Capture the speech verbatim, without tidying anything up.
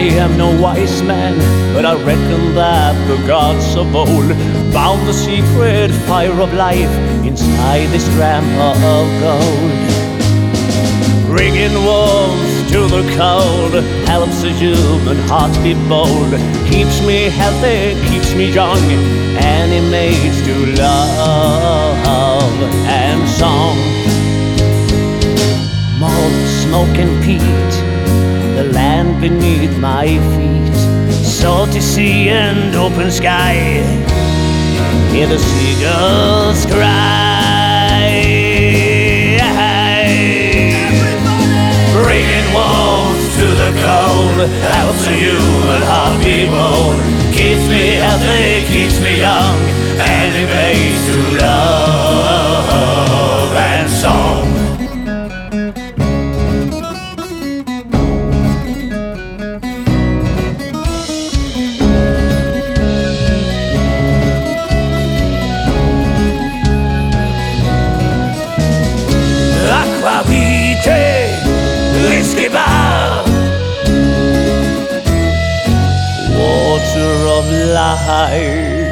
am no wise man, but I reckon that the gods of old found the secret fire of life inside this ramp of gold. Bringing warmth to the cold helps the human heart be bold, keeps me healthy, keeps me young, animates to love and song. Malt, smoke and peat, the land beneath my feet, salty sea and open sky, hear the seagulls cry. Bringing warmth to the cold helps the human heart be bold, keeps me healthy, keeps me young, animates to love and song. Aquavite, whiskey bar, water of life.